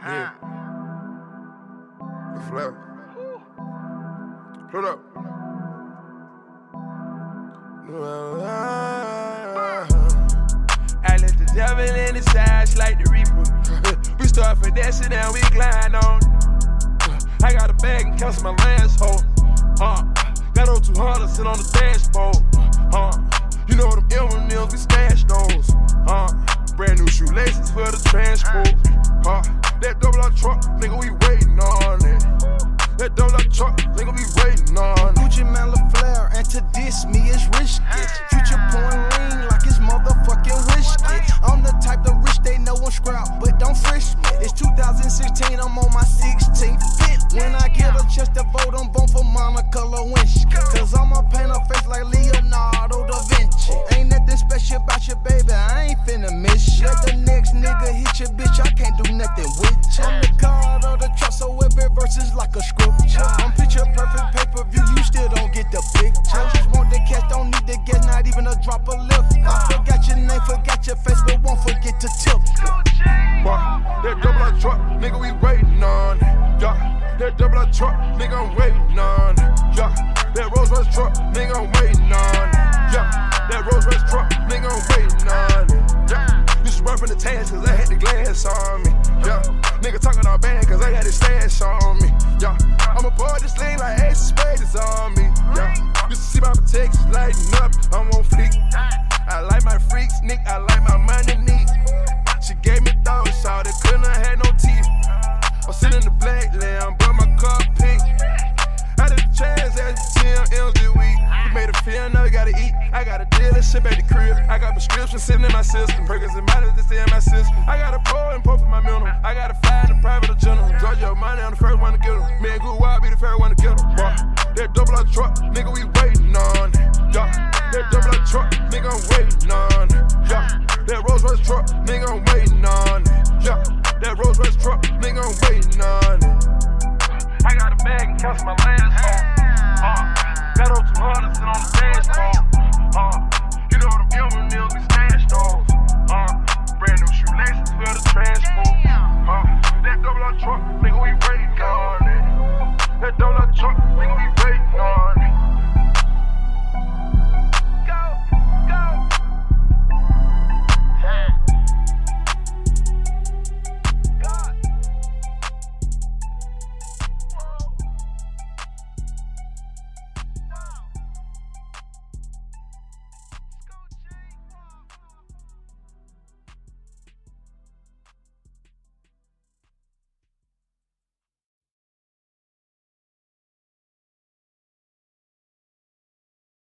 Yeah. The flow. Put up. I let the devil in his eyes like the reaper. We start finessing and we glide on. I got a bag and cancel my last hoe. Got on 200, sit on the dashboard. You know them M&Ms, we stash those. Brand new shoelaces for the transport. That double R truck, nigga, we waiting on it. That double R truck, nigga, we waiting on it. Gucci man LaFleur, and to diss me is risky. Future pouring lean like it's motherfucking whiskey. I'm the type to rich, they know I'm scrap, but don't frisk me. It's 2016, I'm on my 16th fit. When I get a chance to vote, I'm voting for Monica Lewinsky. Cause I'ma paint her face like Leonardo da Vinci. Ain't nothing special about you, baby, I ain't finna miss you. Let the next nigga hit your bitch, I can't do nothing with you. I'm the god of the trap, so every verse is like a scripture. I'm picture perfect pay-per-view, you still don't get the picture. Just want the cash, don't need the gas, not even a drop of lip. I forgot your name, forgot your face, but won't forget to tip. That double R truck, nigga, we waiting on it. Yeah. That double R truck, nigga, I'm waiting on it. Yeah. That Rolls Royce truck, nigga, I'm waiting on it. Yeah. That Rolls Royce truck, nigga, I'm waiting on it. Yeah. Used to run from the task cause I had the glass on me. Yeah. Nigga talking all bad cause I got the stash on me. Yeah. I'ma pour this thing like Ace of Spades is on me. Yeah. Used to see my protection lighting up, I'm on fleek. I like my freaks, Nick, I like my money neat. She gave me those, so they couldn't have had no teeth. I'm sitting in the black lamb, but my cup pink. I did the trans as 10 M's this week. You made a feel, now you gotta eat. I got a dealership at the crib. I got prescriptions sitting in my system. Burgers and bottles that stay in my system. I got a pro and pro for my minimum. I got a fly in the private or general. Drop your money, I'm the first one to get them. Me and Good Wild be the first one to get them. That double R truck, nigga, we waiting on it. Yeah. That double R truck, nigga, I'm waiting on it. Yeah. That Rolls Royce truck, nigga, I'm waiting on it. Yeah. That Rolls Royce truck, nigga, I'm waiting on it. I got a bag and cancel my last home. Got on 200, sit on the dashboard. You know them M&Ms, we